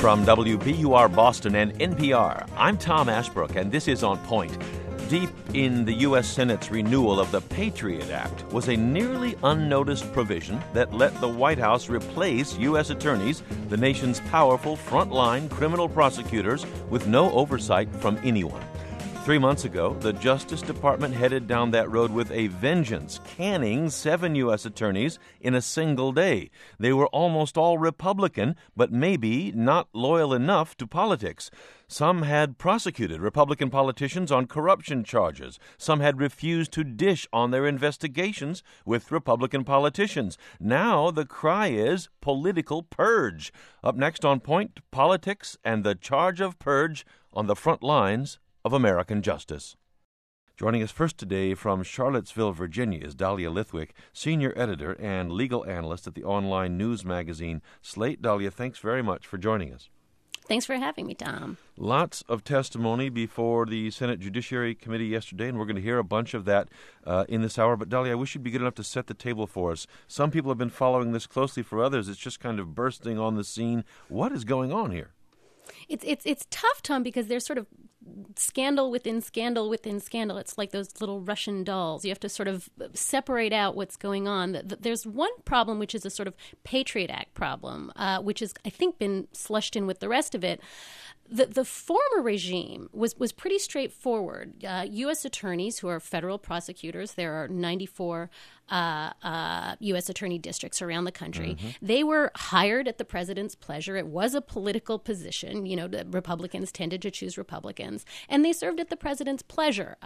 From WBUR Boston and NPR, I'm Tom Ashbrook, and this is On Point. Deep in the U.S. Senate's renewal of the Patriot Act was a nearly unnoticed provision that let the White House replace U.S. attorneys, the nation's powerful frontline criminal prosecutors, with no oversight from anyone. 3 months ago, the Justice Department headed down that road with a vengeance, canning 7 U.S. attorneys in a single day. They were almost all Republican, but maybe not loyal enough to politics. Some had prosecuted Republican politicians on corruption charges. Some had refused to dish on their investigations with Republican politicians. Now the cry is political purge. Up next on Point, politics and the charge of purge on the front lines of American justice. Joining us first today from Charlottesville, Virginia, is Dahlia Lithwick, senior editor and legal analyst at the online news magazine Slate. Dahlia, thanks very much for joining us. Thanks for having me, Tom. Lots of testimony before the Senate Judiciary Committee yesterday, and we're going to hear a bunch of that in this hour. But, Dahlia, I wish you'd be good enough to set the table for us. Some people have been following this closely. For others, it's just kind of bursting on the scene. What is going on here? It's tough, Tom, because there's sort of scandal within scandal within scandal. It's like those little Russian dolls. You have to sort of separate out what's going on. There's one problem, which is a sort of Patriot Act problem, which has, I think, been slushed in with the rest of it. The former regime was pretty straightforward. U.S. attorneys who are federal prosecutors, there are 94 U.S. attorney districts around the country. Mm-hmm. They were hired at the president's pleasure. It was a political position. You know, the Republicans tended to choose Republicans, and they served at the president's pleasure.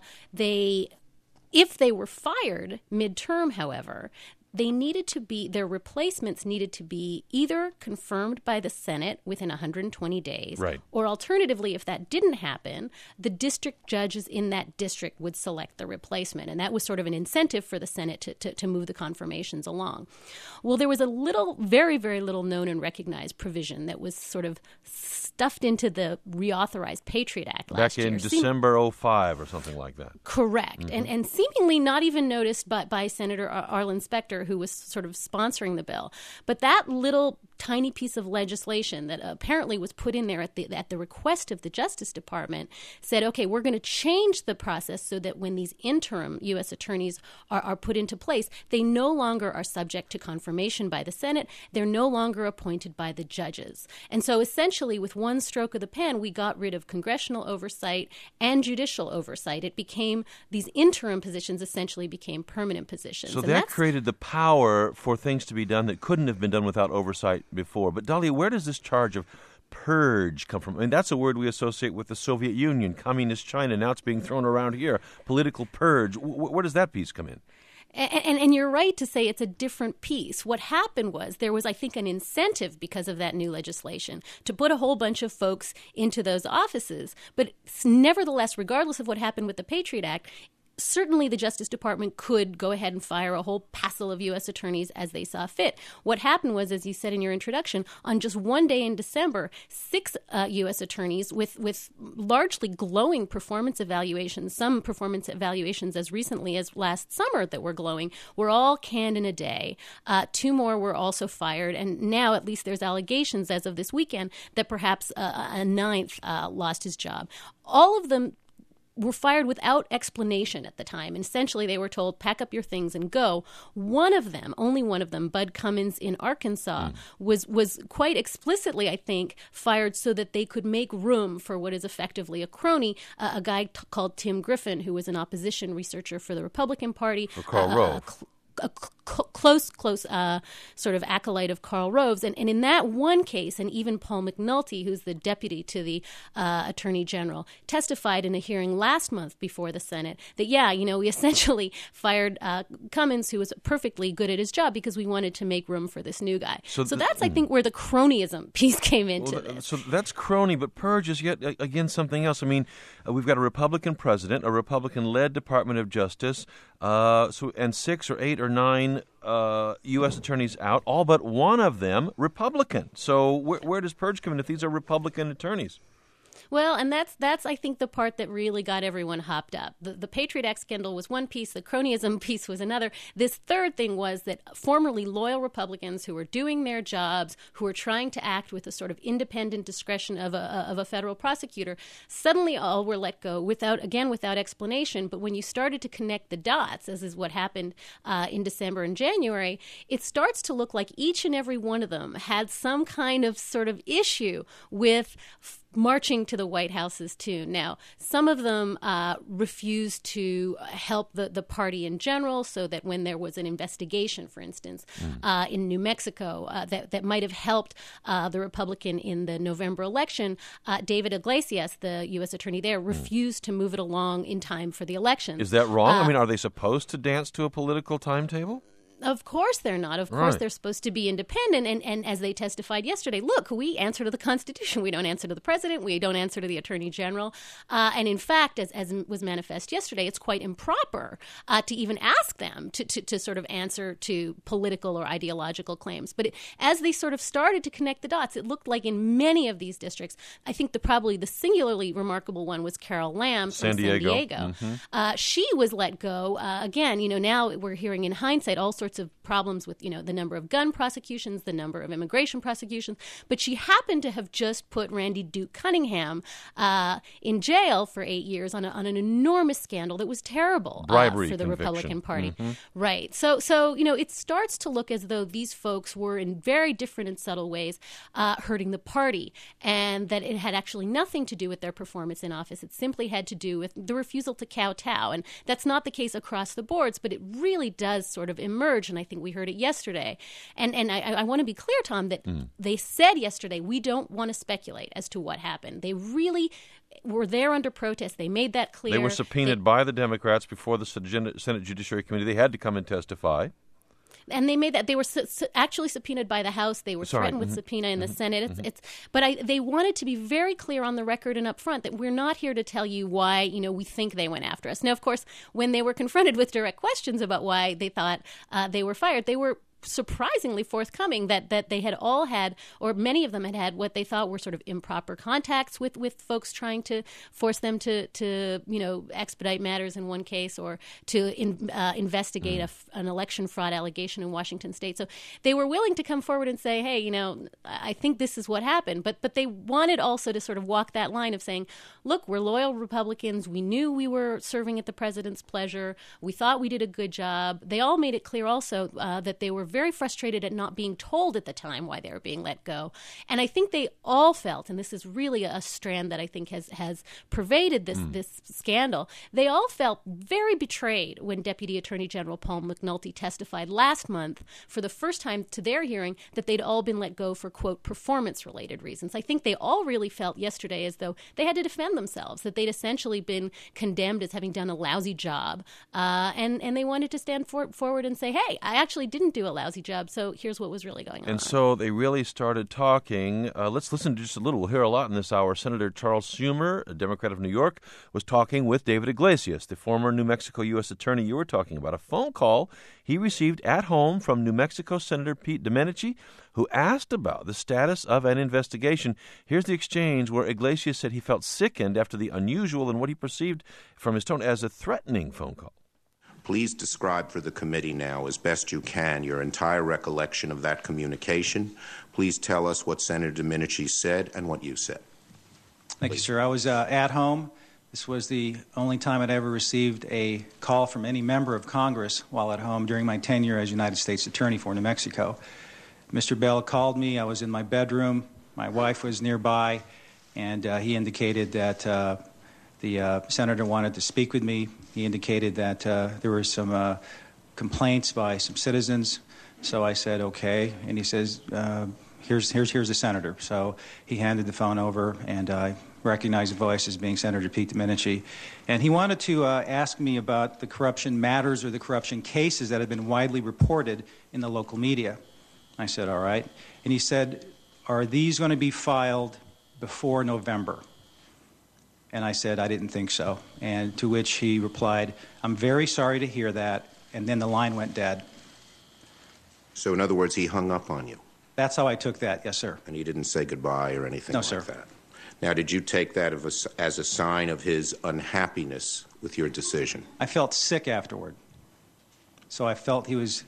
If they were fired midterm, however, their replacements needed to be either confirmed by the Senate within 120 days, right, or alternatively, if that didn't happen, the district judges in that district would select the replacement. And that was sort of an incentive for the Senate to move the confirmations along. Well, there was a very, very little known and recognized provision that was sort of stuffed into the reauthorized Patriot Act last year. Back in December 2005 or something like that. Correct. Mm-hmm. And seemingly not even noticed by Senator Arlen Specter, who was sort of sponsoring the bill. But that little tiny piece of legislation that apparently was put in there at the request of the Justice Department said, okay, we're going to change the process so that when these interim U.S. attorneys are put into place, they no longer are subject to confirmation by the Senate. They're no longer appointed by the judges. And so essentially, with one stroke of the pen, we got rid of congressional oversight and judicial oversight. It became, these interim positions essentially became permanent positions. So that created the power for things to be done that couldn't have been done without oversight before. But Dahlia, where does this charge of purge come from? I mean, that's a word we associate with the Soviet Union, communist China. Now it's being thrown around here. Political purge. Where does that piece come in? And you're right to say it's a different piece. What happened was there was, I think, an incentive because of that new legislation to put a whole bunch of folks into those offices. But nevertheless, regardless of what happened with the Patriot Act, certainly the Justice Department could go ahead and fire a whole passel of U.S. attorneys as they saw fit. What happened was, as you said in your introduction, on just one day in December, 6 U.S. attorneys with largely glowing performance evaluations, some performance evaluations as recently as last summer that were glowing, were all canned in a day. 2 more were also fired, and now at least there's allegations as of this weekend that perhaps a 9th lost his job. All of them were fired without explanation at the time. And essentially, they were told, pack up your things and go. One of them, only one of them, Bud Cummins in Arkansas, was quite explicitly, I think, fired so that they could make room for what is effectively a crony, a guy called Tim Griffin, who was an opposition researcher for the Republican Party. For Karl Rove. A close sort of acolyte of Karl Rove's. And in that one case, and even Paul McNulty, who's the deputy to the Attorney General, testified in a hearing last month before the Senate that, we essentially fired Cummins, who was perfectly good at his job, because we wanted to make room for this new guy. So that's, I think, where the cronyism piece came into this. So that's crony, but purge is yet again something else. I mean, we've got a Republican president, a Republican-led Department of Justice, and 6 or 8 or 9 U.S. attorneys out, all but one of them Republican. So where does purge come in if these are Republican attorneys? Well, and that's I think the part that really got everyone hopped up. The Patriot Act scandal was one piece, the cronyism piece was another. This third thing was that formerly loyal Republicans who were doing their jobs, who were trying to act with a sort of independent discretion of a federal prosecutor, suddenly all were let go without explanation. But when you started to connect the dots, as is what happened in December and January, it starts to look like each and every one of them had some kind of sort of issue with marching to the White House's tune. Now, some of them refused to help the party in general, so that when there was an investigation, for instance, in New Mexico, that might have helped the Republican in the November election, David Iglesias, the U.S. attorney there, refused to move it along in time for the election. Is that wrong? I mean, are they supposed to dance to a political timetable? Of course they're not. Of course they're supposed to be independent. And as they testified yesterday, look, we answer to the Constitution. We don't answer to the president. We don't answer to the attorney general. And in fact, as was manifest yesterday, it's quite improper to even ask them to sort of answer to political or ideological claims. But as they sort of started to connect the dots, it looked like in many of these districts, I think probably the singularly remarkable one was Carol Lamb from San Diego. Mm-hmm. She was let go. Again, now we're hearing in hindsight all sorts of problems with, the number of gun prosecutions, the number of immigration prosecutions. But she happened to have just put Randy Duke Cunningham in jail for 8 years on an enormous scandal that was terrible bribery for the conviction. Republican Party. Mm-hmm. Right. So it starts to look as though these folks were in very different and subtle ways hurting the party, and that it had actually nothing to do with their performance in office. It simply had to do with the refusal to kowtow. And that's not the case across the boards, but it really does sort of emerge. And I think we heard it yesterday. And I want to be clear, Tom, that they said yesterday, we don't want to speculate as to what happened. They really were there under protest. They made that clear. They were subpoenaed by the Democrats before the Senate Judiciary Committee. They had to come and testify. And they made that. They were actually subpoenaed by the House. They were threatened with subpoena in the Senate. They wanted to be very clear on the record and up front that we're not here to tell you why, we think they went after us. Now, of course, when they were confronted with direct questions about why they thought they were fired, they were surprisingly forthcoming that they had all had, or many of them had what they thought were sort of improper contacts with folks trying to force them to expedite matters in one case, or to investigate an election fraud allegation in Washington State. So they were willing to come forward and say, hey, I think this is what happened. But they wanted also to sort of walk that line of saying, look, we're loyal Republicans. We knew we were serving at the president's pleasure. We thought we did a good job. They all made it clear also that they were very frustrated at not being told at the time why they were being let go. And I think they all felt, and this is really a strand that I think has pervaded this scandal, they all felt very betrayed when Deputy Attorney General Paul McNulty testified last month for the first time to their hearing that they'd all been let go for, quote, performance-related reasons. I think they all really felt yesterday as though they had to defend themselves, that they'd essentially been condemned as having done a lousy job. And they wanted to stand forward and say, hey, I actually didn't do a lousy job, so here's what was really going on. And so they really started talking. Let's listen to just a little. We'll hear a lot in this hour. Senator Charles Schumer, a Democrat of New York, was talking with David Iglesias, the former New Mexico U.S. attorney you were talking about. A phone call he received at home from New Mexico Senator Pete Domenici, who asked about the status of an investigation. Here's the exchange where Iglesias said he felt sickened after the unusual and what he perceived from his tone as a threatening phone call. Please describe for the committee now, as best you can, your entire recollection of that communication. Please tell us what Senator Domenici said and what you said. Thank you, sir. I was at home. This was the only time I'd ever received a call from any member of Congress while at home during my tenure as United States Attorney for New Mexico. Mr. Bell called me. I was in my bedroom. My wife was nearby, and he indicated that the senator wanted to speak with me. He indicated that there were some complaints by some citizens. So I said, okay. And he says, here's the senator. So he handed the phone over, and I recognized the voice as being Senator Pete Domenici. And he wanted to ask me about the corruption matters or the corruption cases that have been widely reported in the local media. I said, all right. And he said, are these going to be filed before November? And I said, I didn't think so. And to which he replied, I'm very sorry to hear that. And then the line went dead. So in other words, he hung up on you? That's how I took that, yes, sir. And he didn't say goodbye or anything no, like sir. that? Now, did you take that as a sign of his unhappiness with your decision? I felt sick afterward. So I felt he was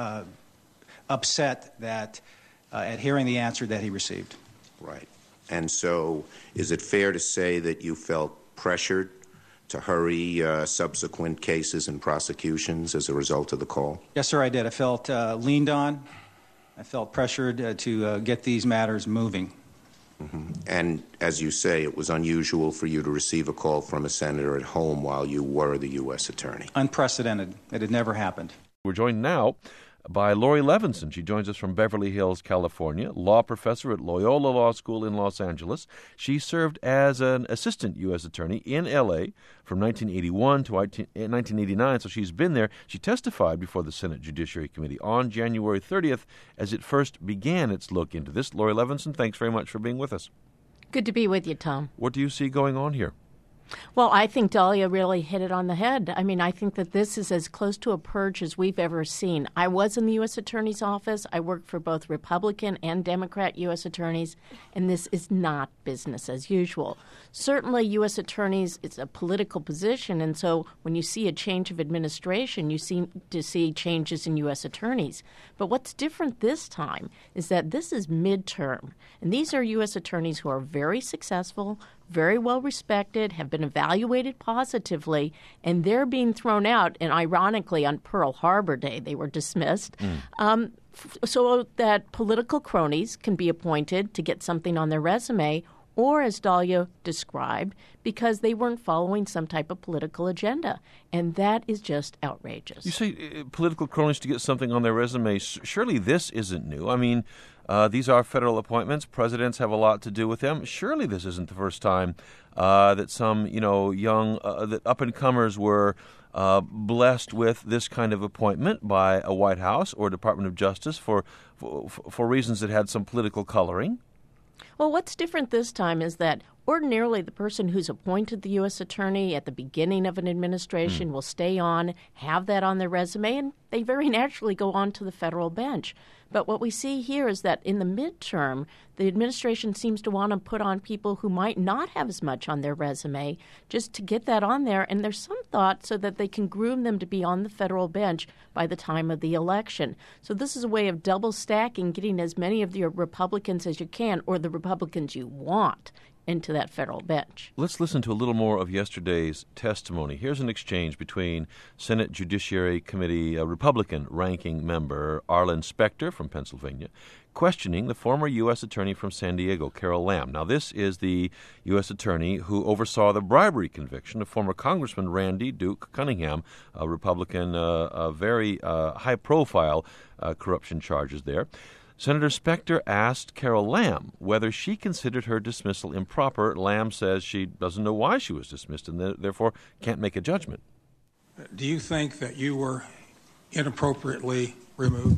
upset that at hearing the answer that he received. Right. And so is it fair to say that you felt pressured to hurry subsequent cases and prosecutions as a result of the call? Yes, sir, I did. I felt leaned on. I felt pressured to get these matters moving. Mm-hmm. And as you say, it was unusual for you to receive a call from a senator at home while you were the U.S. attorney. Unprecedented. It had never happened. We're joined now by Laurie Levinson. She joins us from Beverly Hills, California, law professor at Loyola Law School in Los Angeles. She served as an assistant U.S. attorney in L.A. from 1981 to 1989, so she's been there. She testified before the Senate Judiciary Committee on January 30th as it first began its look into this. Laurie Levinson, thanks very much for being with us. Good to be with you, Tom. What do you see going on here? Well, I think Dahlia really hit it on the head. I mean, I think that this is as close to a purge as we've ever seen. I was in the U.S. Attorney's Office. I worked for both Republican and Democrat U.S. attorneys, and this is not business as usual. Certainly, U.S. attorneys, it's a political position, and so when you see a change of administration, you seem to see changes in U.S. attorneys. But what's different this time is that this is midterm, and these are U.S. attorneys who are very successful, very well respected, have been evaluated positively, and they're being thrown out. And ironically, on Pearl Harbor Day, they were dismissed. So that political cronies can be appointed to get something on their resume, or as Dahlia described, because they weren't following some type of political agenda. And that is just outrageous. You say political cronies to get something on their resume. Surely this isn't new. I mean, these are federal appointments. Presidents have a lot to do with them. Surely this isn't the first time that some, young, that up-and-comers were blessed with this kind of appointment by a White House or Department of Justice for reasons that had some political coloring. Well, what's different this time is that ordinarily the person who's appointed the U.S. attorney at the beginning of an administration will stay on, have that on their resume, and they very naturally go on to the federal bench. But what we see here is that in the midterm, the administration seems to want to put on people who might not have as much on their resume just to get that on there. And there's some thought so that they can groom them to be on the federal bench by the time of the election. So this is a way of double stacking, getting as many of your Republicans as you can, or the Republicans you want, into that federal bench. Let's listen to a little more of yesterday's testimony. Here's an exchange between Senate Judiciary Committee Republican ranking member Arlen Specter from Pennsylvania questioning the former U.S. attorney from San Diego, Carol Lam. Now, this is the U.S. attorney who oversaw the bribery conviction of former Congressman Randy Duke Cunningham, a Republican, very high-profile corruption charges there. Senator Specter asked Carol Lam whether she considered her dismissal improper. Lam says she doesn't know why she was dismissed and therefore can't make a judgment. Do you think that you were inappropriately removed?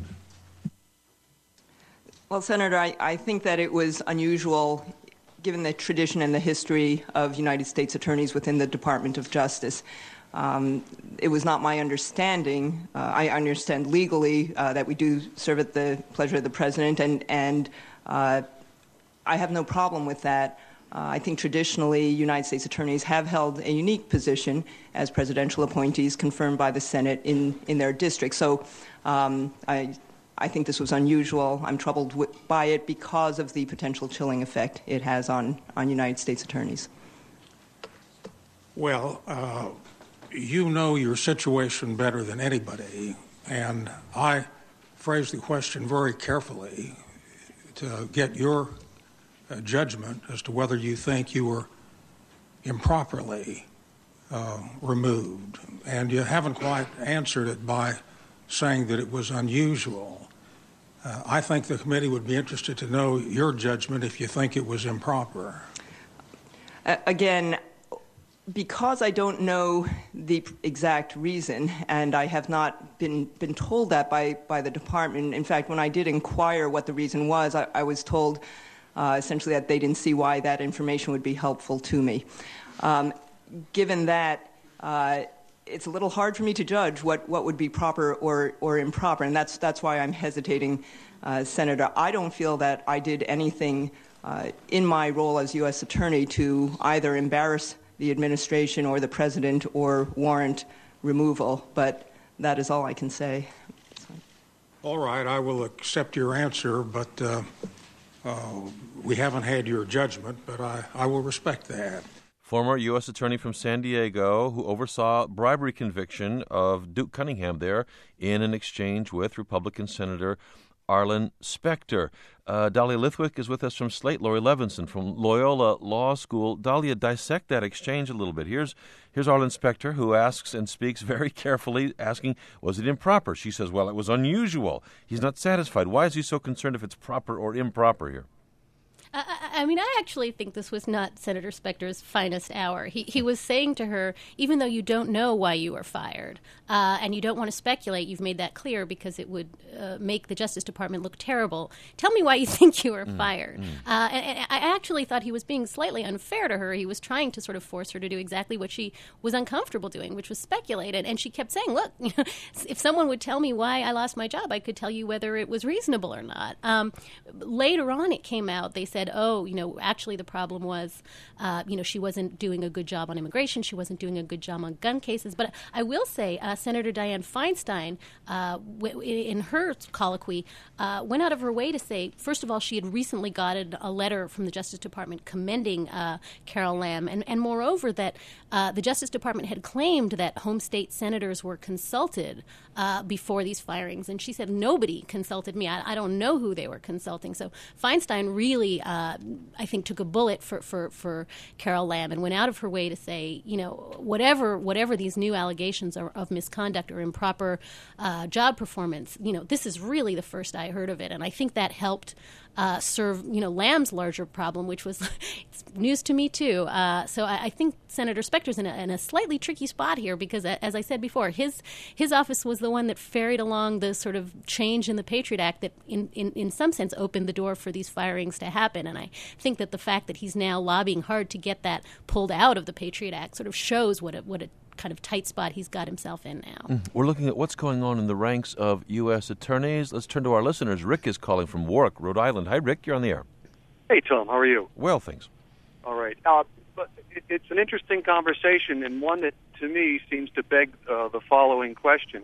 Well, Senator, I think that it was unusual given the tradition and the history of United States attorneys within the Department of Justice. It was not my understanding. I understand legally that we do serve at the pleasure of the president, and I have no problem with that. I think traditionally United States attorneys have held a unique position as presidential appointees confirmed by the Senate in their district. So I think this was unusual. I'm troubled by it because of the potential chilling effect it has on United States attorneys. Well, you know your situation better than anybody, and I phrased the question very carefully to get your judgment as to whether you think you were improperly removed. And you haven't quite answered it by saying that it was unusual. I think the committee would be interested to know your judgment if you think it was improper. Again, because I don't know the exact reason, and I have not been told that by the department. In fact, when I did inquire what the reason was, I was told essentially that they didn't see why that information would be helpful to me. Given that, it's a little hard for me to judge what would be proper or improper, and that's why I'm hesitating, Senator. I don't feel that I did anything in my role as U.S. Attorney to either embarrass the administration or the president or warrant removal, but that is all I can say. All right, I will accept your answer, but we haven't had your judgment, but I will respect that. Former U.S. Attorney from San Diego who oversaw bribery conviction of Duke Cunningham there in an exchange with Republican Senator Arlen Specter. Dahlia Lithwick is with us from Slate. Laurie Levinson from Loyola Law School. Dahlia, dissect that exchange a little bit. Here's Arlen Specter, who asks and speaks very carefully, asking, was it improper? She says, well, it was unusual. He's not satisfied. Why is he so concerned if it's proper or improper here? I mean, I actually think this was not Senator Specter's finest hour. He was saying to her, even though you don't know why you were fired, and you don't want to speculate, you've made that clear because it would make the Justice Department look terrible. Tell me why you think you were fired. And I actually thought he was being slightly unfair to her. He was trying to sort of force her to do exactly what she was uncomfortable doing, which was speculate. And she kept saying, look, if someone would tell me why I lost my job, I could tell you whether it was reasonable or not. Later on, it came out, they said, actually the problem was, she wasn't doing a good job on immigration. She wasn't doing a good job on gun cases. But I will say Senator Dianne Feinstein, in her colloquy, went out of her way to say, first of all, she had recently gotten a letter from the Justice Department commending Carol Lam, and moreover that the Justice Department had claimed that home state senators were consulted before these firings. And she said, nobody consulted me. I don't know who they were consulting. So Feinstein really I think took a bullet for Carol Lam and went out of her way to say, whatever these new allegations are of misconduct or improper job performance, this is really the first I heard of it. And I think that helped serve, Lam's larger problem, which was it's news to me too. So I think Senator Specter's in a slightly tricky spot here because, as I said before, his office was the one that ferried along the sort of change in the Patriot Act that, in some sense, opened the door for these firings to happen. And I think that the fact that he's now lobbying hard to get that pulled out of the Patriot Act sort of shows what a kind of tight spot he's got himself in now. We're looking at what's going on in the ranks of U.S. attorneys. Let's turn to our listeners. Rick is calling from Warwick, Rhode Island. Hi, Rick. You're on the air. Hey, Tom. How are you? Well, thanks. All right. But it's an interesting conversation and one that, to me, seems to beg the following question.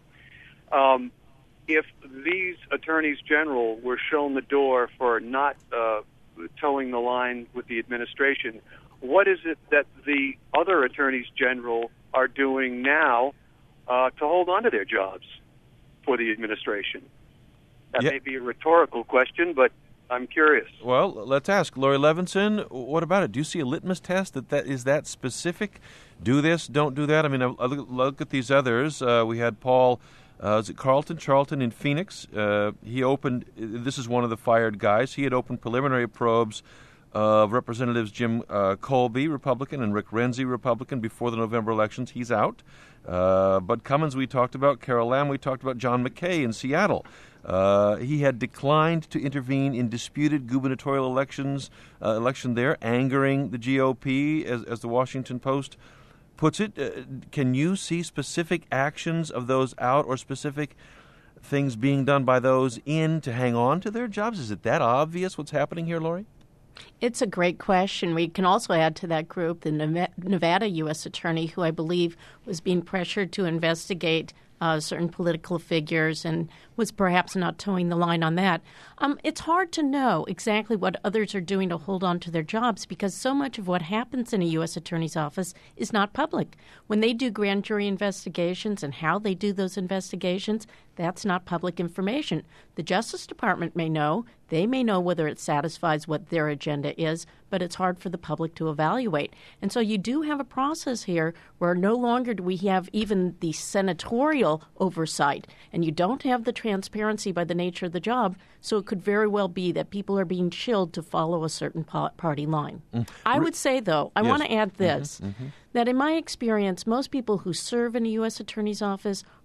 If these attorneys general were shown the door for not towing the line with the administration, what is it that the other attorneys general are doing now to hold on to their jobs for the administration? That may be a rhetorical question, but I'm curious. Well, let's ask. Laurie Levinson, what about it? Do you see a litmus test that is that specific? Do this, don't do that? I mean, I look at these others. We had Paul, is it Charlton in Phoenix? He opened, this is one of the fired guys, he had opened preliminary probes of Representatives Jim Colby, Republican, and Rick Renzi, Republican, before the November elections. He's out. Bud Cummins we talked about, Carol Lam we talked about, John McKay in Seattle. He had declined to intervene in disputed gubernatorial election there, angering the GOP, as the Washington Post puts it. Can you see specific actions of those out or specific things being done by those in to hang on to their jobs? Is it that obvious what's happening here, Laurie? It's a great question. We can also add to that group the Nevada U.S. attorney, who I believe was being pressured to investigate certain political figures and was perhaps not towing the line on that. It's hard to know exactly what others are doing to hold on to their jobs because so much of what happens in a U.S. attorney's office is not public. When they do grand jury investigations and how they do those investigations, that's not public information. The Justice Department may know. They may know whether it satisfies what their agenda is, but it's hard for the public to evaluate. And so you do have a process here where no longer do we have even the senatorial oversight, and you don't have the transparency by the nature of the job, so it could very well be that people are being chilled to follow a certain party line. I would say, though, I want to add this, that in my experience, most people who serve in a U.S. attorney's office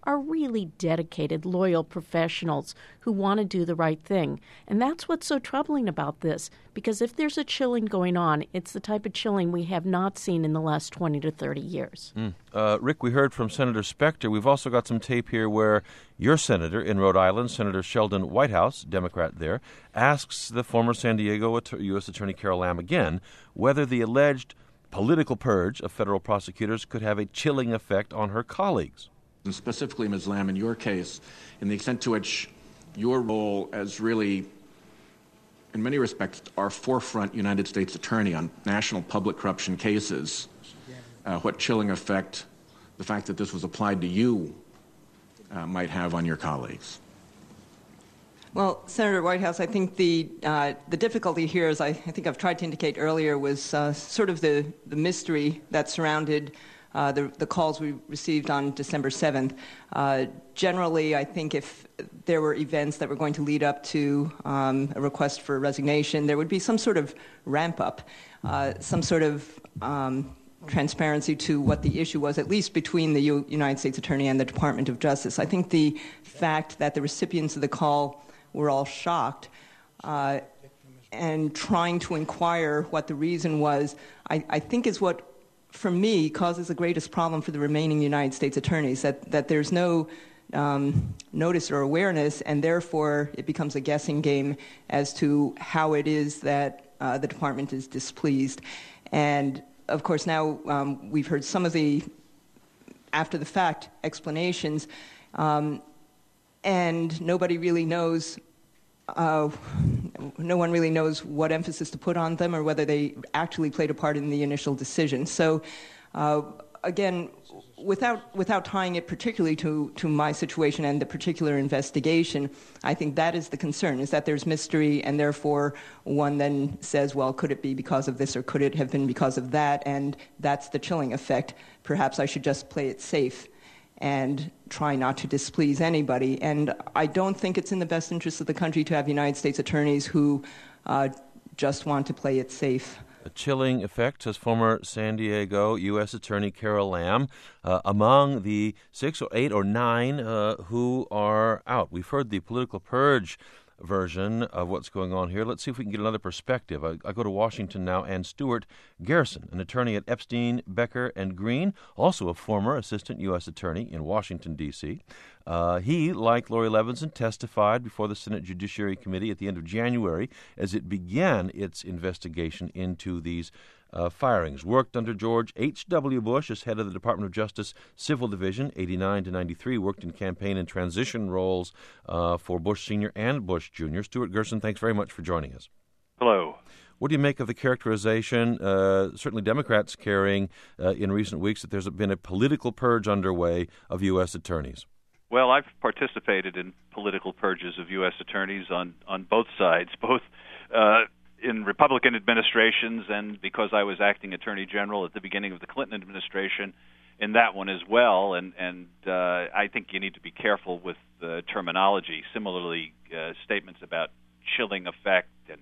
are really dedicated, loyal professionals who want to do the right thing. And that's what's so troubling about this, because if there's a chilling going on, it's the type of chilling we have not seen in the last 20 to 30 years. Rick, we heard from Senator Specter. We've also got some tape here where your senator in Rhode Island, Senator Sheldon Whitehouse, Democrat there, asks the former San Diego U.S. Attorney Carol Lam again whether the alleged political purge of federal prosecutors could have a chilling effect on her colleagues. And specifically, Ms. Lam, in your case, in the extent to which your role as really, in many respects, our forefront United States attorney on national public corruption cases, what chilling effect the fact that this was applied to you might have on your colleagues? Well, Senator Whitehouse, I think the difficulty here, as I think I've tried to indicate earlier, was sort of the mystery that surrounded the calls we received on December 7th. Generally, I think if there were events that were going to lead up to a request for resignation, there would be some sort of ramp-up, some sort of transparency to what the issue was, at least between the United States Attorney and the Department of Justice. I think the fact that the recipients of the call were all shocked and trying to inquire what the reason was, I think is what, for me, causes the greatest problem for the remaining United States attorneys, that there's no notice or awareness, and therefore it becomes a guessing game as to how it is that the department is displeased. And, of course, now we've heard some of the after-the-fact explanations, and nobody really knows, no one really knows what emphasis to put on them or whether they actually played a part in the initial decision. So, again, without tying it particularly to my situation and the particular investigation, I think that is the concern, is that there's mystery, and therefore one then says, well, could it be because of this or could it have been because of that? And that's the chilling effect. Perhaps I should just play it safe and try not to displease anybody. And I don't think it's in the best interest of the country to have United States attorneys who just want to play it safe. A chilling effect, says former San Diego U.S. Attorney Carol Lam, among the 6 or 8 or 9 who are out. We've heard the political purge version of what's going on here. Let's see if we can get another perspective. I go to Washington now, and Stuart Garrison, an attorney at Epstein, Becker, and Green, also a former assistant U.S. attorney in Washington, D.C. He, like Laurie Levenson, testified before the Senate Judiciary Committee at the end of January as it began its investigation into these firings. Worked under George H.W. Bush as head of the Department of Justice Civil Division, 89 to 93. Worked in campaign and transition roles for Bush Sr. and Bush Jr. Stuart Gerson, thanks very much for joining us. Hello. What do you make of the characterization, certainly Democrats carrying in recent weeks, that there's been a political purge underway of U.S. attorneys? Well, I've participated in political purges of U.S. attorneys on both sides, both in Republican administrations and because I was acting Attorney General at the beginning of the Clinton administration in that one as well. And I think you need to be careful with the terminology. Similarly, statements about chilling effect and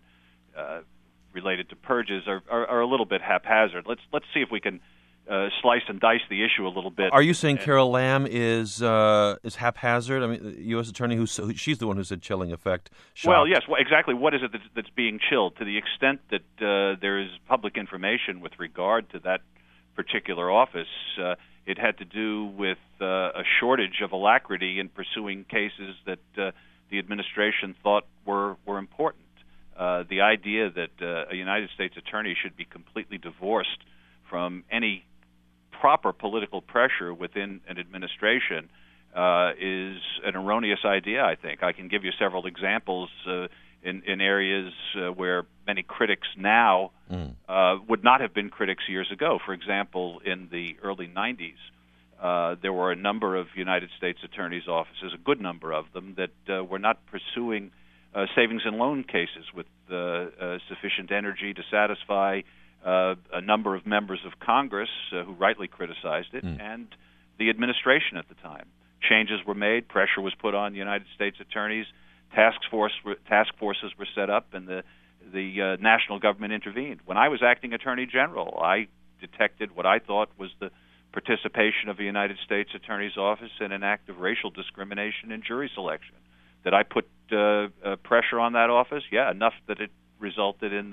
related to purges are a little bit haphazard. Let's see if we can slice and dice the issue a little bit. Are you saying Carol Lam is haphazard? I mean, the U.S. attorney she's the one who said chilling effect. Shocked. Well, yes. Well, exactly. What is it that's being chilled? To the extent that there is public information with regard to that particular office, it had to do with a shortage of alacrity in pursuing cases that the administration thought were important. The idea that a United States attorney should be completely divorced from any proper political pressure within an administration is an erroneous idea, I think. I can give you several examples in areas where many critics now would not have been critics years ago. For example, in the early 90s, there were a number of United States attorneys' offices, a good number of them, that were not pursuing savings and loan cases with sufficient energy to satisfy a number of members of Congress who rightly criticized it, and the administration at the time. Changes were made, pressure was put on United States attorneys, task forces were set up, and the national government intervened. When I was acting Attorney General, I detected what I thought was the participation of the United States Attorney's Office in an act of racial discrimination in jury selection. Did I put pressure on that office? Yeah, enough that it resulted in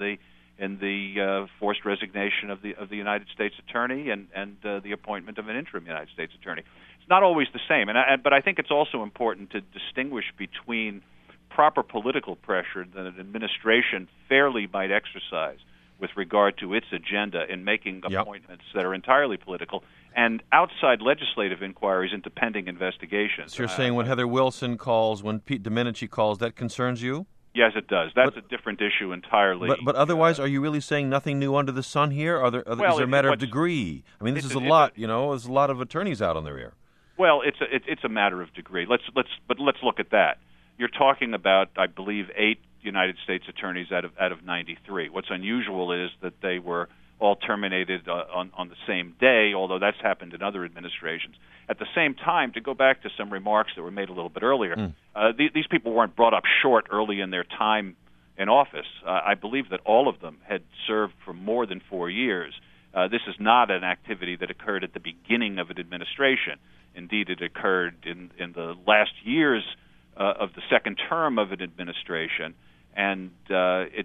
the forced resignation of the United States Attorney and the appointment of an interim United States Attorney. It's not always the same, but I think it's also important to distinguish between proper political pressure that an administration fairly might exercise with regard to its agenda in making appointments that are entirely political, and outside legislative inquiries into pending investigations. So you're saying when Heather Wilson calls, when Pete Domenici calls, that concerns you? Yes, it does. That's a different issue entirely. But otherwise, are you really saying nothing new under the sun here? Is there a matter of degree? I mean, this is a lot. There's a lot of attorneys out on their ear. Well, it's a matter of degree. Let's look at that. You're talking about, I believe, 8 United States attorneys out of 93. What's unusual is that they were all terminated on the same day, although that's happened in other administrations. At the same time, to go back to some remarks that were made a little bit earlier, these people weren't brought up short early in their time in office. I believe that all of them had served for more than 4 years. This is not an activity that occurred at the beginning of an administration. Indeed, it occurred in the last years of the second term of an administration, and it's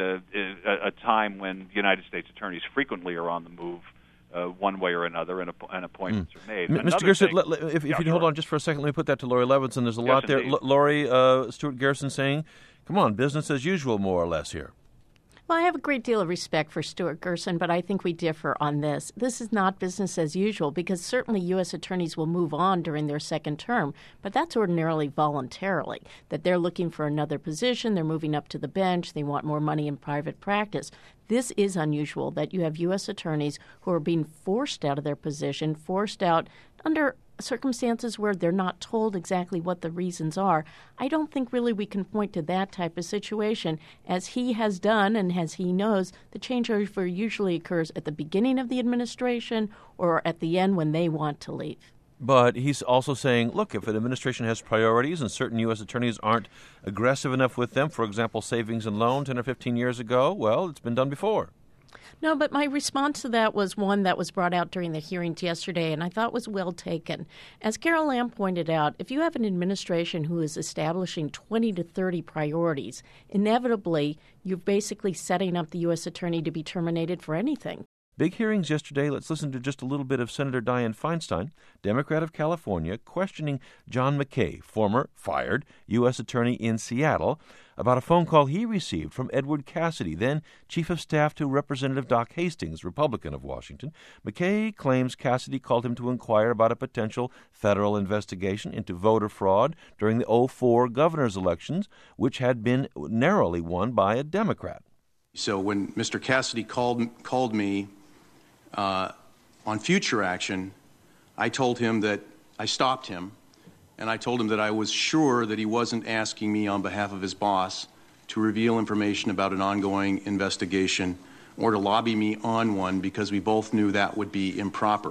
a time when United States attorneys frequently are on the move one way or another, and appointments are made. Mr. Gerson, if you'd hold on just for a second, let me put that to Laurie Levinson. There's a lot there. Laurie, Stuart Gerson saying, come on, business as usual, more or less here. Well, I have a great deal of respect for Stuart Gerson, but I think we differ on this. This is not business as usual because certainly U.S. attorneys will move on during their second term, but that's ordinarily voluntarily, that they're looking for another position, they're moving up to the bench, they want more money in private practice. This is unusual that you have U.S. attorneys who are being forced out of their position, forced out under circumstances where they're not told exactly what the reasons are. I don't think really we can point to that type of situation. As he has done and as he knows, the changeover usually occurs at the beginning of the administration or at the end when they want to leave. But he's also saying, look, if an administration has priorities and certain U.S. attorneys aren't aggressive enough with them, for example, savings and loan 10 or 15 years ago, well, it's been done before. No, but my response to that was one that was brought out during the hearings yesterday, and I thought was well taken. As Carol Lamb pointed out, if you have an administration who is establishing 20 to 30 priorities, inevitably you're basically setting up the U.S. attorney to be terminated for anything. Big hearings yesterday. Let's listen to just a little bit of Senator Dianne Feinstein, Democrat of California, questioning John McKay, former fired U.S. attorney in Seattle, about a phone call he received from Edward Cassidy, then Chief of Staff to Representative Doc Hastings, Republican of Washington. McKay claims Cassidy called him to inquire about a potential federal investigation into voter fraud during the 2004 governor's elections, which had been narrowly won by a Democrat. So when Mr. Cassidy called me on future action, I told him that I stopped him, and I told him that I was sure that he wasn't asking me on behalf of his boss to reveal information about an ongoing investigation or to lobby me on one because we both knew that would be improper.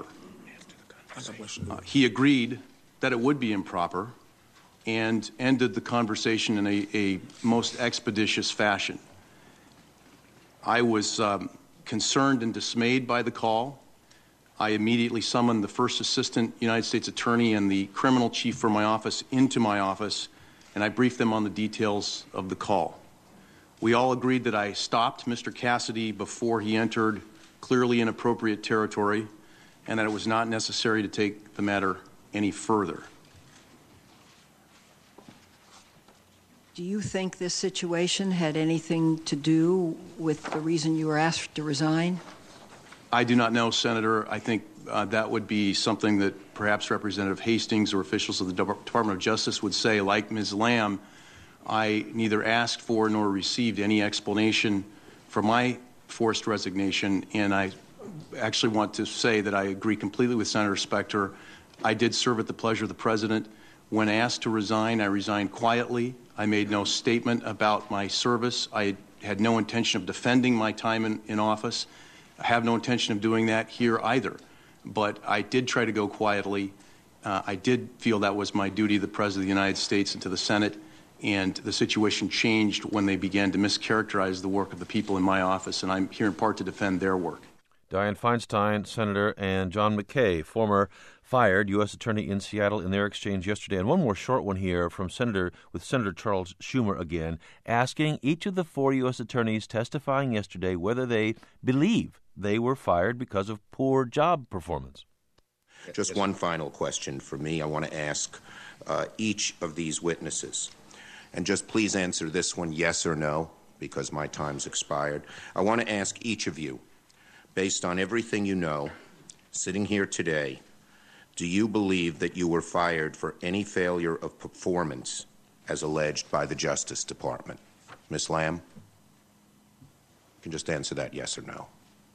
He agreed that it would be improper and ended the conversation in a most expeditious fashion. I was concerned and dismayed by the call. I immediately summoned the first assistant United States attorney and the criminal chief for my office into my office, and I briefed them on the details of the call. We all agreed that I stopped Mr. Cassidy before he entered clearly inappropriate territory and that it was not necessary to take the matter any further. Do you think this situation had anything to do with the reason you were asked to resign? I do not know, Senator. I think that would be something that perhaps Representative Hastings or officials of the Department of Justice would say. Like Ms. Lamb, I neither asked for nor received any explanation for my forced resignation, and I actually want to say that I agree completely with Senator Specter. I did serve at the pleasure of the President. When asked to resign, I resigned quietly. I made no statement about my service. I had no intention of defending my time in office. I have no intention of doing that here either. But I did try to go quietly. I did feel that was my duty to the President of the United States and to the Senate, and the situation changed when they began to mischaracterize the work of the people in my office, and I'm here in part to defend their work. Dianne Feinstein, Senator, and John McKay, former fired U.S. Attorney in Seattle, in their exchange yesterday. And one more short one here from Senator Charles Schumer again, asking each of the 4 U.S. attorneys testifying yesterday whether they believe they were fired because of poor job performance. Just one final question for me. I want to ask each of these witnesses, and just please answer this one yes or no, because my time's expired. I want to ask each of you, based on everything you know, sitting here today, do you believe that you were fired for any failure of performance as alleged by the Justice Department? Ms. Lamb? You can just answer that yes or no.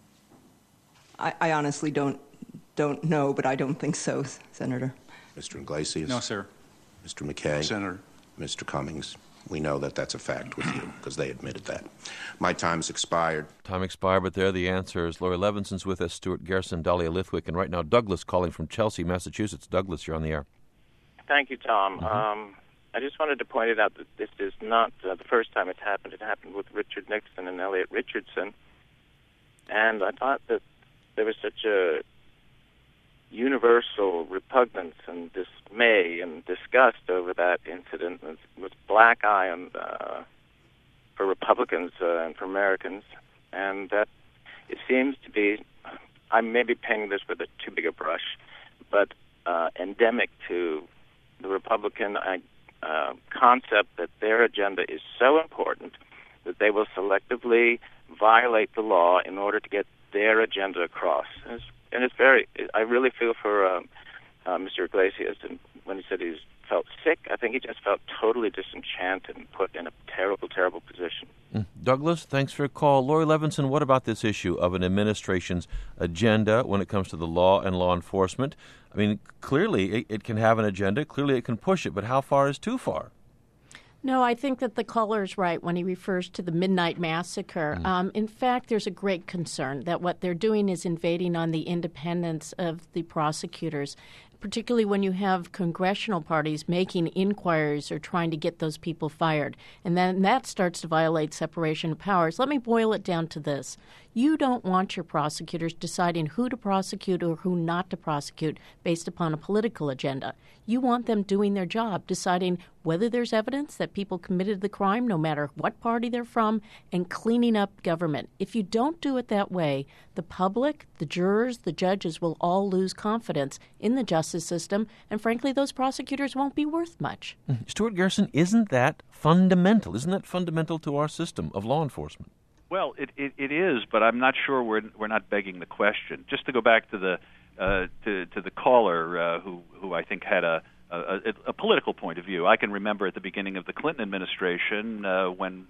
I honestly don't know, but I don't think so, Senator. Mr. Iglesias? No, sir. Mr. McKay? Senator. Mr. Cummings? We know that that's a fact with you because they admitted that. My time's expired. Time expired, but there the answers. Laurie Levinson's with us, Stuart Gerson, Dahlia Lithwick, and right now Douglas calling from Chelsea, Massachusetts. Douglas, you're on the air. Thank you, Tom. Mm-hmm. I just wanted to point it out that this is not the first time it's happened. It happened with Richard Nixon and Elliot Richardson. And I thought that there was such a universal repugnance and dismay and disgust over that incident with black eye for Republicans and for Americans, and that it seems to be, I may be painting this with a too big a brush, but endemic to the Republican concept that their agenda is so important that they will selectively violate the law in order to get their agenda across. And it's very, I really feel for Mr. Iglesias, and when he said he felt sick, I think he just felt totally disenchanted and put in a terrible, terrible position. Douglas, thanks for your call. Laurie Levinson, what about this issue of an administration's agenda when it comes to the law and law enforcement? I mean, clearly it can have an agenda, clearly it can push it, but how far is too far? No, I think that the caller is right when he refers to the Midnight Massacre. In fact, there's a great concern that what they're doing is invading on the independence of the prosecutors, particularly when you have congressional parties making inquiries or trying to get those people fired. And then that starts to violate separation of powers. Let me boil it down to this. You don't want your prosecutors deciding who to prosecute or who not to prosecute based upon a political agenda. You want them doing their job, deciding whether there's evidence that people committed the crime, no matter what party they're from, and cleaning up government. If you don't do it that way, the public, the jurors, the judges will all lose confidence in the justice system, and frankly, those prosecutors won't be worth much. Stuart Gerson, isn't that fundamental? Isn't that fundamental to our system of law enforcement? Well, it is, but I'm not sure we're not begging the question. Just to go back to the to the caller who I think had a political point of view. I can remember at the beginning of the Clinton administration when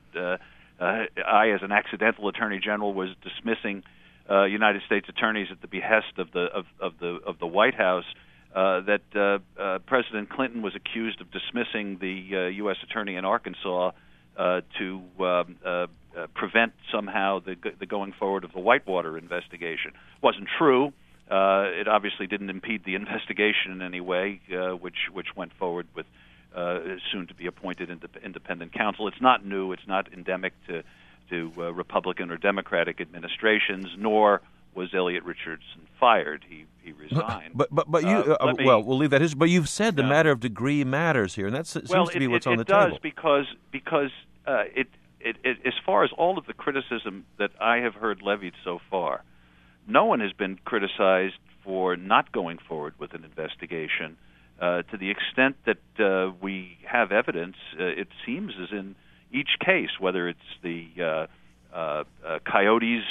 I, as an accidental attorney general, was dismissing United States attorneys at the behest of the White House. That President Clinton was accused of dismissing the U.S. attorney in Arkansas to prevent somehow the going forward of the Whitewater investigation. It wasn't true. It obviously didn't impede the investigation in any way, which went forward with soon-to-be appointed independent counsel. It's not new. It's not endemic to Republican or Democratic administrations, nor was Elliot Richardson fired. He resigned. But you we'll leave that. But you've said the matter of degree matters here, and that seems to be what's on the table. Well, it does because it as far as all of the criticism that I have heard levied so far, no one has been criticized for not going forward with an investigation. To the extent that we have evidence, it seems as in each case, whether it's the coyotes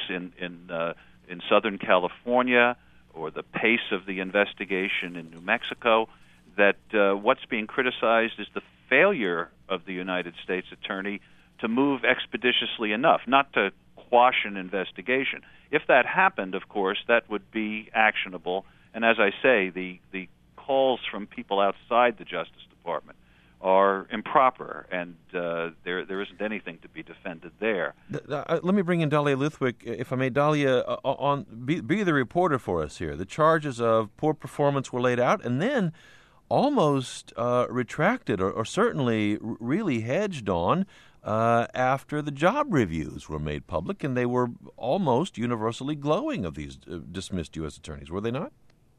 in Southern California or the pace of the investigation in New Mexico, that what's being criticized is the failure of the United States attorney to move expeditiously enough, not to quash an investigation. If that happened, of course, that would be actionable. And as I say, the calls from people outside the Justice Department are improper, and there isn't anything to be defended there. Let me bring in Dahlia Lithwick, if I may. Dahlia, be the reporter for us here. The charges of poor performance were laid out, and then almost retracted or certainly really hedged on after the job reviews were made public, and they were almost universally glowing of these dismissed U.S. attorneys, were they not?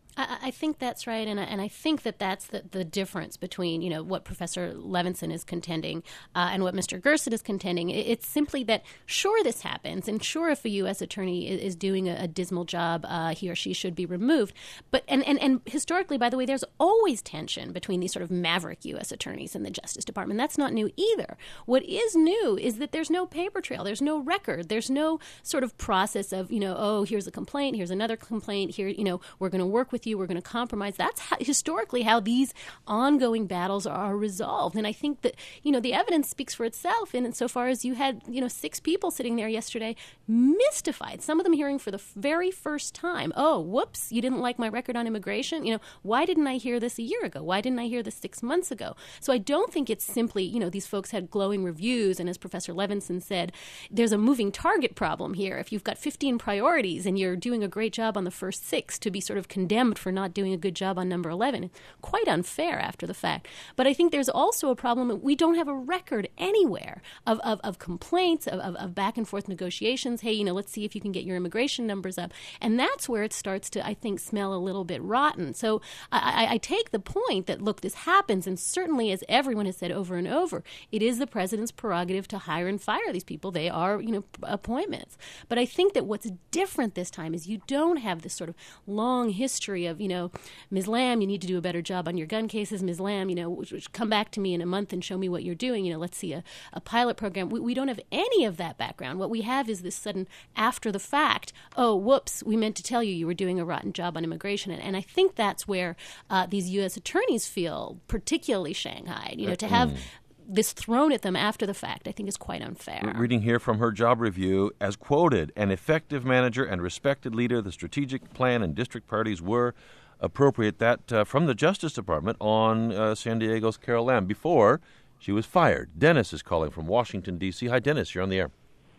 I think that's right, and I think that that's the difference between what Professor Levinson is contending and what Mr. Gerson is contending. It's simply that sure this happens, and sure if a U.S. attorney is doing a dismal job, he or she should be removed. But and historically, by the way, there's always tension between these sort of maverick U.S. attorneys and the Justice Department. That's not new either. What is new is that there's no paper trail, there's no record, there's no sort of process of here's a complaint, here's another complaint, here we're going to work with you, we're going to compromise. That's historically how these ongoing battles are resolved. And I think that, the evidence speaks for itself insofar as you had, 6 people sitting there yesterday mystified, some of them hearing for the very first time, oh, whoops, you didn't like my record on immigration? Why didn't I hear this a year ago? Why didn't I hear this 6 months ago? So I don't think it's simply, these folks had glowing reviews, and as Professor Levinson said, there's a moving target problem here. If you've got 15 priorities and you're doing a great job on the first 6, to be sort of condemned for not doing a good job on number 11. Quite unfair after the fact. But I think there's also a problem that we don't have a record anywhere of complaints, of back and forth negotiations. Hey, let's see if you can get your immigration numbers up. And that's where it starts to, I think, smell a little bit rotten. So I take the point that, look, this happens, and certainly, as everyone has said over and over, it is the president's prerogative to hire and fire these people. They are, appointments. But I think that what's different this time is you don't have this sort of long history of, Ms. Lamb, you need to do a better job on your gun cases. Ms. Lamb, come back to me in a month and show me what you're doing. Let's see a pilot program. We don't have any of that background. What we have is this sudden after the fact, oh, whoops, we meant to tell you were doing a rotten job on immigration. And I think that's where these U.S. attorneys feel particularly shanghaied, to have this thrown at them after the fact, I think is quite unfair. Reading here from her job review, as quoted, an effective manager and respected leader, the strategic plan and district parties were appropriate. That from the Justice Department on San Diego's Carol Lam before she was fired. Dennis is calling from Washington, D.C. Hi, Dennis. You're on the air.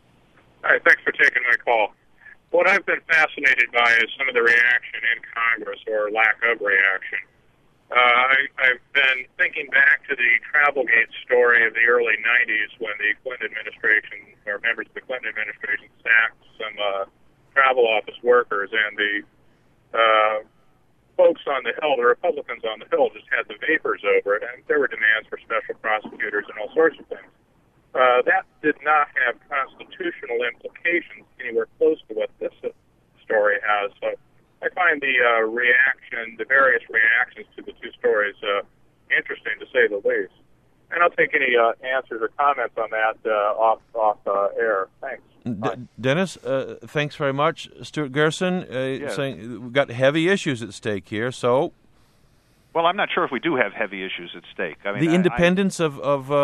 Hi, thanks for taking my call. What I've been fascinated by is some of the reaction in Congress, or lack of reaction. I've been thinking back to the Travelgate story of the early 90s when the Clinton administration, or members of the Clinton administration, sacked some travel office workers, and the folks on the Hill, the Republicans on the Hill, just had the vapors over it, and there were demands for special prosecutors and all sorts of things. That did not have constitutional implications anywhere close to what this story has. So I find the the various reactions to the two stories interesting, to say the least. And I'll take any answers or comments on that off air. Thanks. Dennis, thanks very much. Stuart Gerson saying we've got heavy issues at stake here, so... Well, I'm not sure if we do have heavy issues at stake. I mean, the independence of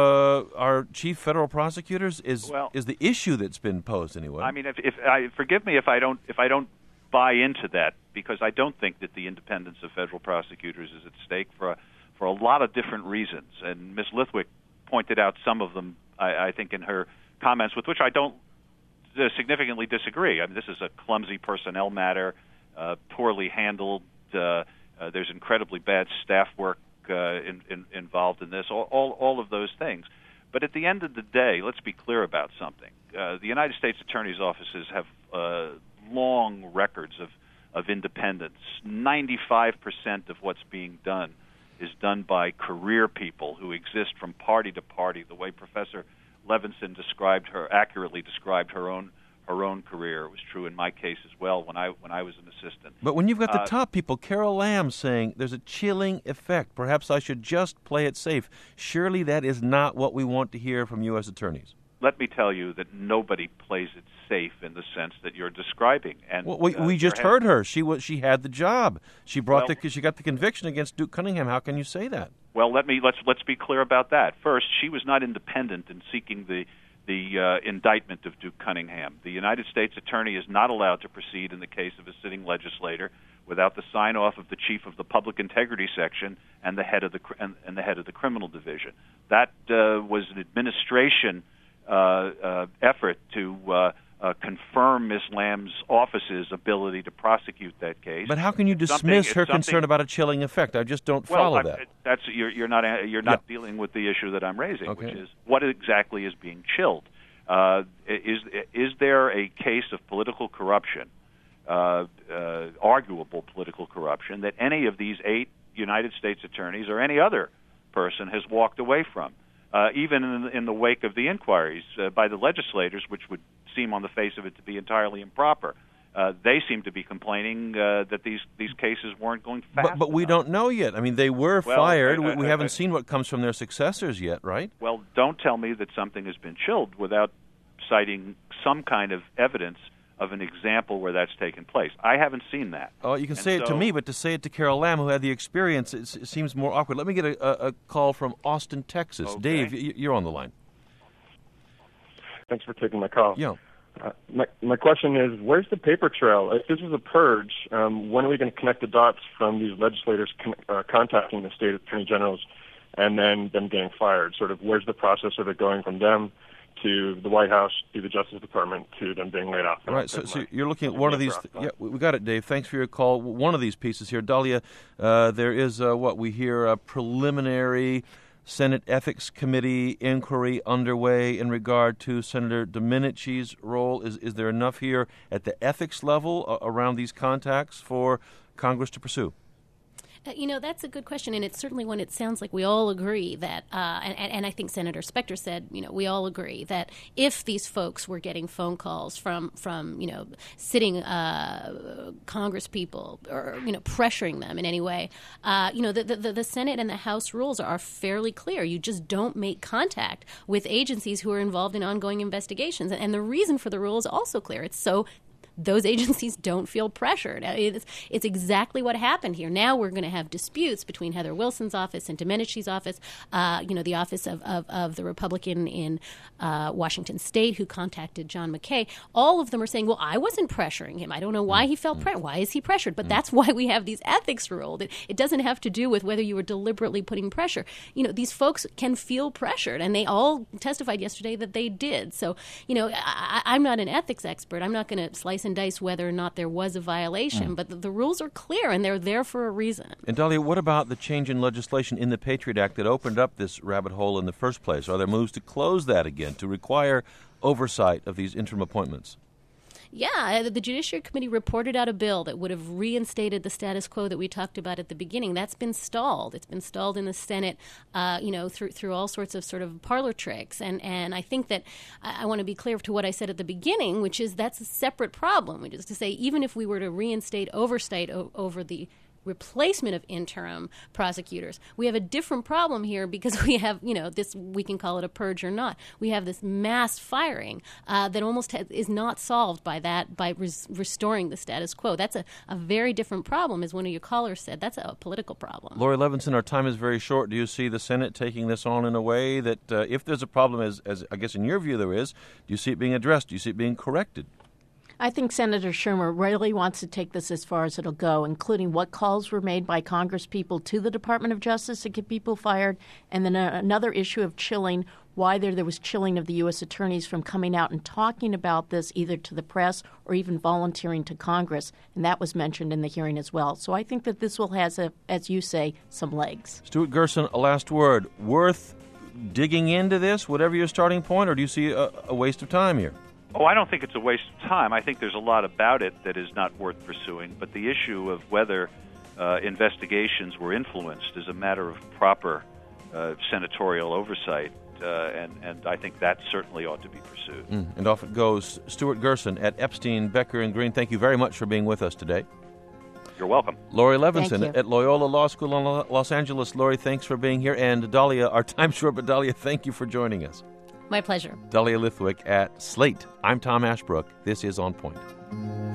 our chief federal prosecutors is the issue that's been posed anyway. I mean, forgive me if I don't buy into that, because I don't think that the independence of federal prosecutors is at stake for a lot of different reasons. And Ms. Lithwick pointed out some of them, I think, in her comments, with which I don't significantly disagree. I mean, this is a clumsy personnel matter, poorly handled. There's incredibly bad staff work involved in this, all of those things. But at the end of the day, let's be clear about something. The United States Attorney's offices have long records of independence. 95% of what's being done is done by career people who exist from party to party, the way Professor Levinson accurately described her own career. It was true in my case as well when I was an assistant. But when you've got the top people, Carol Lam saying there's a chilling effect, perhaps I should just play it safe. Surely that is not what we want to hear from U.S. attorneys. Let me tell you that nobody plays it safe in the sense that you're describing. And we just heard her. She had the job. She got the conviction against Duke Cunningham. How can you say that? Well, let's be clear about that. First, she was not independent in seeking the indictment of Duke Cunningham. The United States Attorney is not allowed to proceed in the case of a sitting legislator without the sign-off of the chief of the Public Integrity Section and the head of the Criminal Division. That was an administration effort to confirm Ms. Lamb's office's ability to prosecute that case. But how can you dismiss her concern about a chilling effect? I just don't follow that. That's you're not dealing with the issue that I'm raising, which is what exactly is being chilled. Is there a case of political corruption, arguable political corruption, that any of these 8 United States attorneys or any other person has walked away from, even in the wake of the inquiries by the legislators, which would seem on the face of it to be entirely improper? They seem to be complaining that these cases weren't going fast. But we don't know yet. I mean, they were fired. We haven't seen what comes from their successors yet, right? Well, don't tell me that something has been chilled without citing some kind of evidence of an example where that's taken place. I haven't seen that. Oh, you can say it to me, but to say it to Carol Lamb, who had the experience, it seems more awkward. Let me get a call from Austin, Texas. Okay. Dave, you're on the line. Thanks for taking my call. Yeah. My question is, where's the paper trail? If this is a purge, when are we going to connect the dots from these legislators contacting the state attorney generals and then them getting fired? Sort of where's the process of it going from them to the White House, to the Justice Department, to them being laid off? All right, so you're looking at one of these. Yeah, we got it, Dave. Thanks for your call. One of these pieces here, Dahlia, there is what we hear, a preliminary Senate Ethics Committee inquiry underway in regard to Senator Domenici's role. Is there enough here at the ethics level around these contacts for Congress to pursue? That's a good question, and it's certainly one it sounds like we all agree that, and I think Senator Specter said, we all agree that if these folks were getting phone calls from sitting Congress people or, pressuring them in any way, the Senate and the House rules are fairly clear. You just don't make contact with agencies who are involved in ongoing investigations, and the reason for the rule is also clear. It's so those agencies don't feel pressured. It's exactly what happened here. Now we're going to have disputes between Heather Wilson's office and Domenici's office, the office of the Republican in Washington State who contacted John McKay. All of them are saying, well, I wasn't pressuring him. I don't know why he felt pressured. Why is he pressured? But that's why we have these ethics rules. It doesn't have to do with whether you were deliberately putting pressure. These folks can feel pressured, and they all testified yesterday that they did. So, I'm not an ethics expert. I'm not going to slice and dice whether or not there was a violation, but the rules are clear and they're there for a reason. And Dahlia, what about the change in legislation in the Patriot Act that opened up this rabbit hole in the first place? Are there moves to close that again, to require oversight of these interim appointments? Yeah, the Judiciary Committee reported out a bill that would have reinstated the status quo that we talked about at the beginning. That's been stalled. It's been stalled in the Senate, through all sorts of sort of parlor tricks. And I think that I want to be clear to what I said at the beginning, which is that's a separate problem, which is to say even if we were to reinstate oversight over the replacement of interim prosecutors, we have a different problem here because we have, this, we can call it a purge or not. We have this mass firing that almost is not solved by restoring the status quo. That's a very different problem, as one of your callers said. That's a political problem. Laurie Levinson, our time is very short. Do you see the Senate taking this on in a way that if there's a problem, as I guess in your view there is, do you see it being addressed? Do you see it being corrected? I think Senator Schumer really wants to take this as far as it'll go, including what calls were made by Congress people to the Department of Justice to get people fired, and then another issue of chilling, why there was chilling of the U.S. attorneys from coming out and talking about this either to the press or even volunteering to Congress, and that was mentioned in the hearing as well. So I think that this will have, as you say, some legs. Stuart Gerson, a last word. Worth digging into this, whatever your starting point, or do you see a waste of time here? Oh, I don't think it's a waste of time. I think there's a lot about it that is not worth pursuing, but the issue of whether investigations were influenced is a matter of proper senatorial oversight, and I think that certainly ought to be pursued. And off it goes. Stuart Gerson at Epstein, Becker & Green, thank you very much for being with us today. You're welcome. Laurie Levinson at Loyola Law School in Los Angeles. Laurie, thanks for being here. And Dahlia, our time's short, but Dahlia, thank you for joining us. My pleasure. Dahlia Lithwick at Slate. I'm Tom Ashbrook. This is On Point.